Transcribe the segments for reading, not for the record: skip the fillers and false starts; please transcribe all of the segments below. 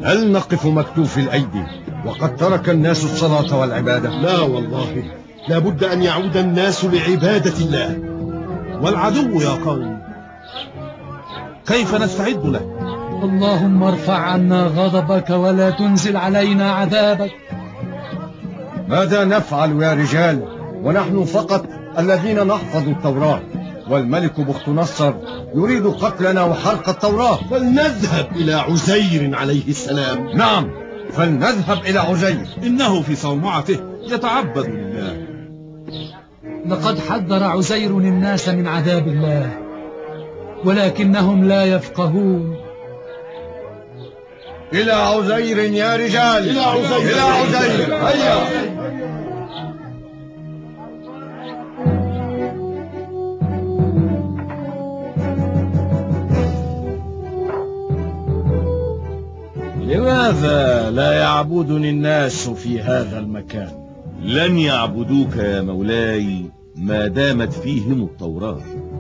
هل نقف مكتوف الأيدي وقد ترك الناس الصلاة والعبادة؟ لا والله، لابد أن يعود الناس لعبادة الله. والعدو يا قوم كيف نستعد له؟ اللهم ارفع عنا غضبك ولا تنزل علينا عذابك. ماذا نفعل يا رجال ونحن فقط الذين نحفظ التوراة، والملك بخت نصر يريد قتلنا وحرق التوراة؟ فلنذهب إلى عزير عليه السلام. نعم، فلنذهب إلى عزير، إنه في صومعته يتعبد لله. لقد حذر عزير الناس من عذاب الله ولكنهم لا يفقهون. إلى عزير يا رجال، إلى عزير، إلى عزير، هيا. لماذا لا يعبدني الناس في هذا المكان؟ لن يعبدوك يا مولاي ما دامت فيهم التوراة.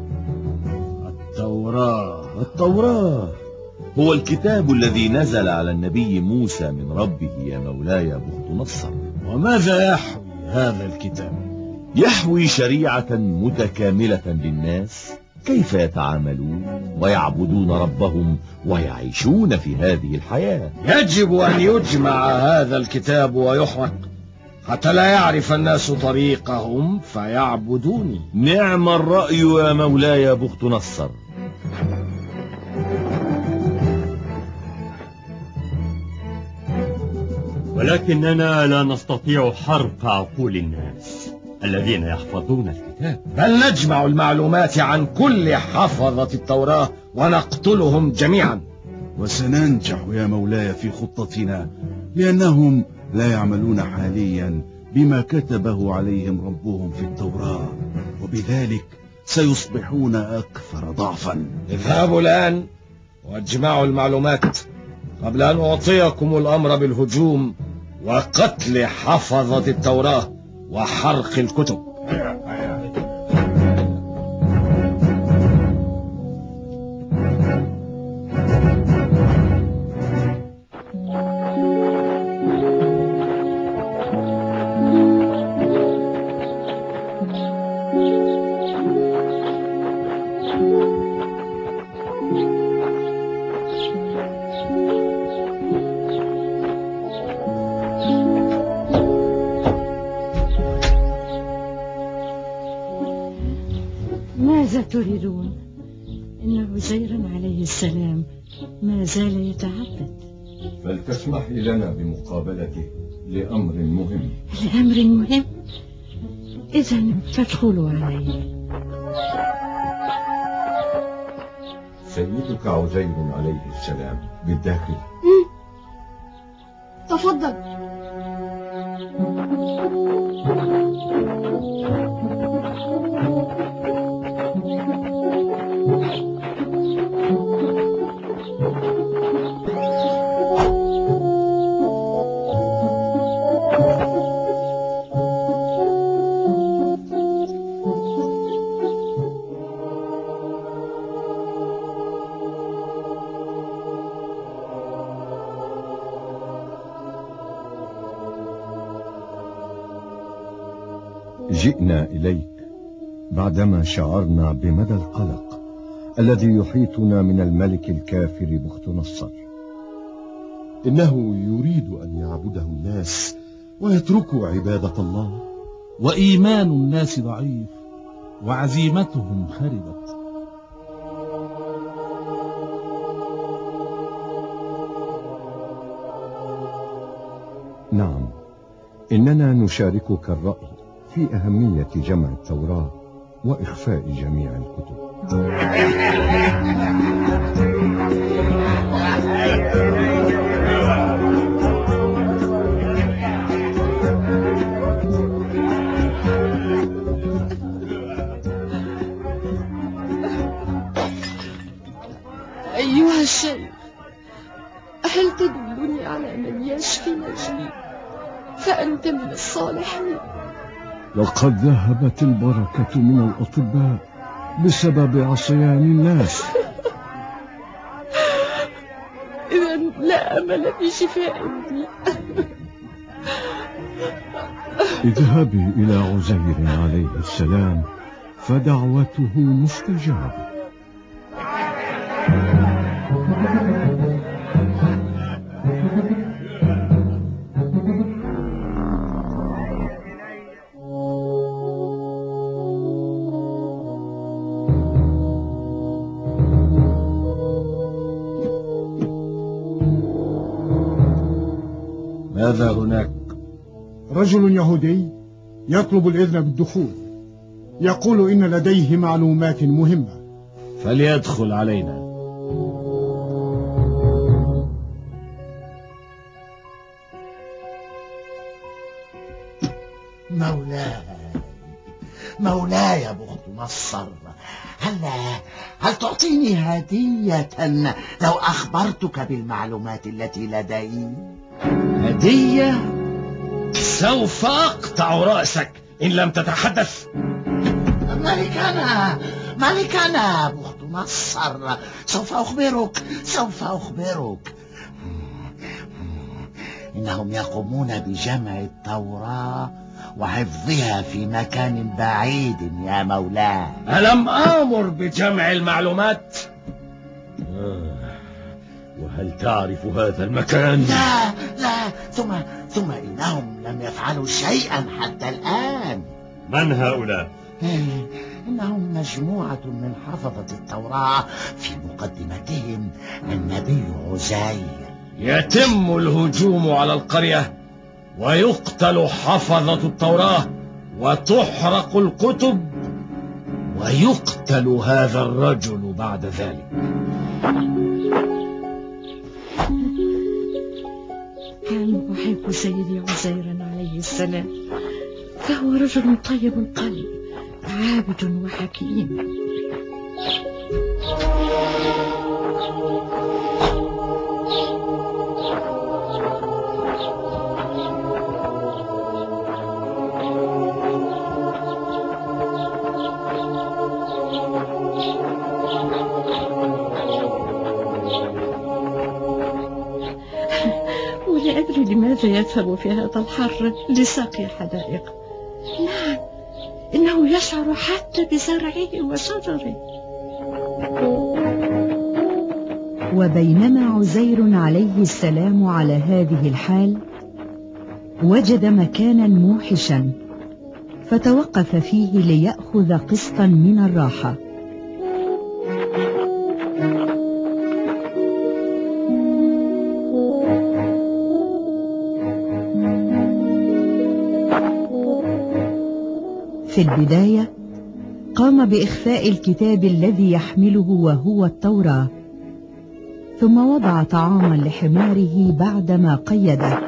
التوراة هو الكتاب الذي نزل على النبي موسى من ربه يا مولاي بخت نصر. وماذا يحوي هذا الكتاب؟ يحوي شريعة متكاملة للناس كيف يتعاملون ويعبدون ربهم ويعيشون في هذه الحياة. يجب أن يجمع هذا الكتاب ويحرق حتى لا يعرف الناس طريقهم فيعبدوني. نعم الرأي يا مولاي بخت نصر. ولكننا لا نستطيع حرق عقول الناس الذين يحفظون الكتاب. بل نجمع المعلومات عن كل حفظة التوراة ونقتلهم جميعا. وسننجح يا مولاي في خطتنا، لأنهم لا يعملون حاليا بما كتبه عليهم ربهم في التوراة، وبذلك سيصبحون أكثر ضعفا. اذهبوا الآن واجمعوا المعلومات قبل أن أعطيكم الأمر بالهجوم وقتل حفظة التوراة وحرق الكتب. ماذا تريدون؟ إن عزيرا عليه السلام ما زال يتعبد. فلتسمح لنا بمقابلته لأمر مهم. لأمر مهم؟ إذن فادخلوا عليه. سيدك عزير عليه السلام بالداخل. تفضل. جئنا إليك بعدما شعرنا بمدى القلق الذي يحيطنا من الملك الكافر بخت نصر. إنه يريد أن يعبده الناس ويتركوا عبادة الله، وإيمان الناس ضعيف وعزيمتهم خربت. نعم، إننا نشاركك الرأي في أهمية جمع التوراة وإخفاء جميع الكتب. أيها الشيخ، هل تدلني على من يشفي نجلي؟ فأنت من الصالحين. لقد ذهبت البركة من الأطباء بسبب عصيان الناس. إذن لا لا أمل في شفاء ابني. اذهبي إلى عزير عليه السلام فدعوته مستجابة. ماذا هناك؟ رجل يهودي يطلب الإذن بالدخول، يقول إن لديه معلومات مهمة. فليدخل علينا. مولاي بخت نصر، هل تعطيني هدية لو أخبرتك بالمعلومات التي لدي؟ هدية؟ سوف أقطع رأسك إن لم تتحدث. ملكنا بخت نصر، سوف أخبرك. إنهم يقومون بجمع التوراة وحفظها في مكان بعيد يا مولاي. ألم آمر بجمع المعلومات؟ وهل تعرف هذا المكان؟ لا، ثم إنهم لم يفعلوا شيئا حتى الآن. من هؤلاء؟ إنهم مجموعة من حفظة التوراة، في مقدمتهم النبي عزير. يتم الهجوم على القرية ويقتل حفظة التوراة وتحرق الكتب ويقتل هذا الرجل بعد ذلك. أنا أحب سيدي عزيرا عليه السلام، فهو رجل طيب القلب عابد وحكيم. ولا أدري لماذا يذهب في هذا الحر لسقي الحدائق. نعم، إنه يشعر حتى بزرعه وشجره. وبينما عزير عليه السلام على هذه الحال، وجد مكانا موحشا فتوقف فيه ليأخذ قسطا من الراحة. في البداية قام بإخفاء الكتاب الذي يحمله وهو التوراة، ثم وضع طعاما لحماره بعدما قيده،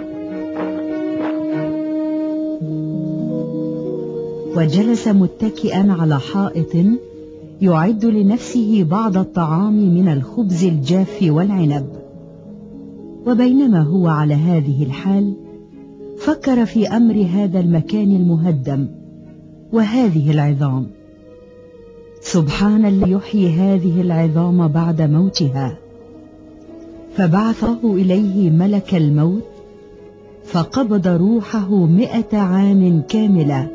وجلس متكئا على حائط يعد لنفسه بعض الطعام من الخبز الجاف والعنب. وبينما هو على هذه الحال فكر في أمر هذا المكان المهدم وهذه العظام. سبحان الذي يحيي هذه العظام بعد موتها. فبعثه إليه ملك الموت فقبض روحه 100 عام كاملة.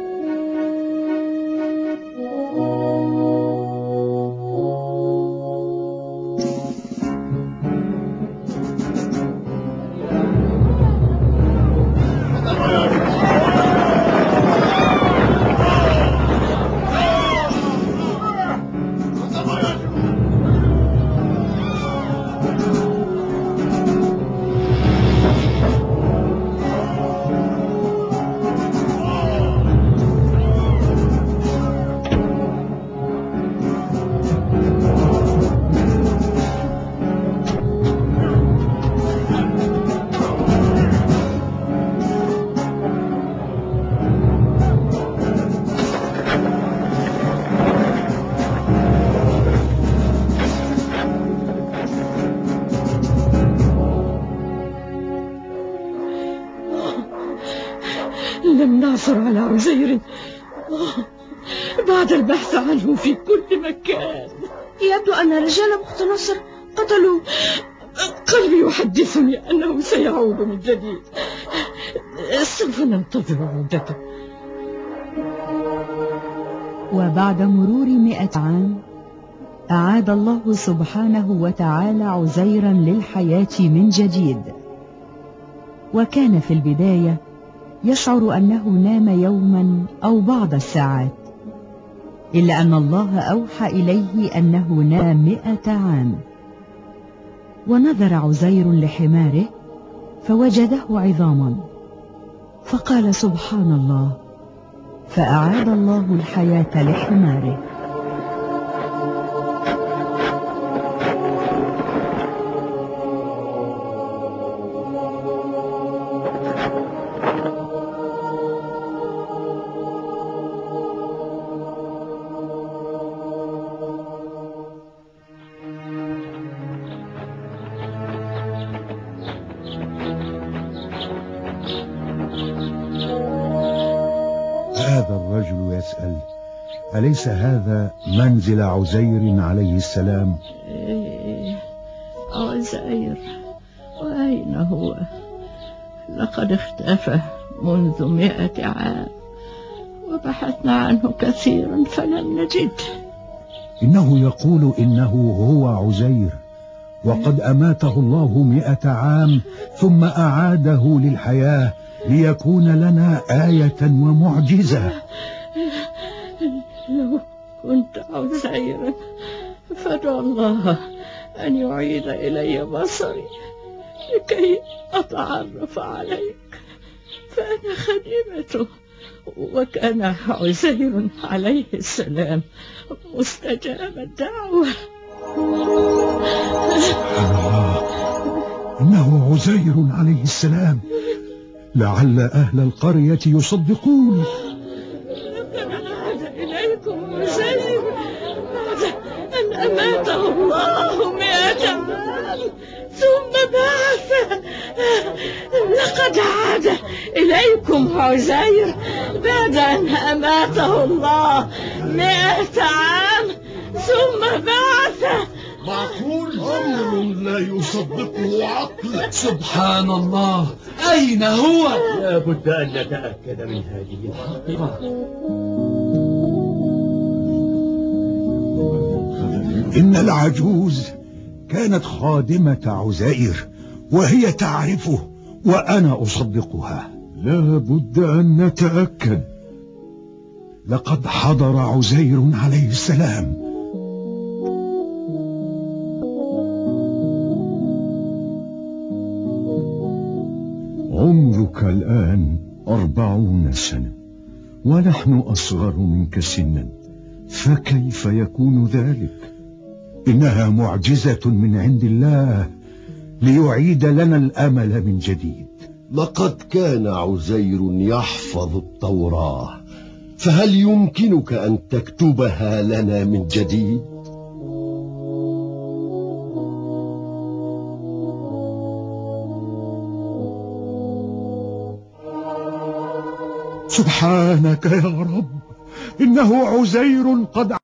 لم نعثر على عزير بعد البحث عنه في كل مكان. يبدو أن رجال بخت نصر قلبي يحدثني أنه سيعود من جديد. سوف ننتظر عودته. وبعد مرور 100 عام أعاد الله سبحانه وتعالى عزيرا للحياة من جديد. وكان في البداية يشعر أنه نام يوما أو بعض الساعات، إلا أن الله أوحى إليه أنه نام 100 عام. ونظر عزير لحماره فوجده عظاما، فقال سبحان الله، فأعاد الله الحياة لحماره. هذا الرجل يسأل: أليس هذا منزل عزير عليه السلام؟ عزير، وأين هو؟ لقد اختفى منذ 100 عام، وبحثنا عنه كثيرا فلم نجده. إنه يقول إنه هو عزير، وقد أماته الله 100 عام ثم أعاده للحياة ليكون لنا آية ومعجزة. لو كنت عزيرا فادعو الله أن يعيد إلي بصري لكي أتعرف عليك، فأنا خديمته. وكان عزير عليه السلام مستجاب الدعوة. سبحان الله، إنه عزير عليه السلام. لعل أهل القرية يصدقون. لقد عاد إليكم عزير بعد أن أماته الله 100 عام ثم بعث. لقد عاد إليكم عزير بعد أن أماته الله 100 عام ثم بعث. معقول؟ أمر لا يصدقه عقل. سبحان الله، أين هو؟ لا بد أن نتأكد من هذه الحقيقة. إن العجوز كانت خادمة عزير، وهي تعرفه وأنا أصدقها. لا بد أن نتأكد. لقد حضر عزير عليه السلام. عمرك الآن 40 سنة، ونحن أصغر منك سنا، فكيف يكون ذلك؟ إنها معجزة من عند الله ليعيد لنا الأمل من جديد. لقد كان عزير يحفظ التوراة، فهل يمكنك أن تكتبها لنا من جديد؟ سبحانك يا رب، إنه عزير قد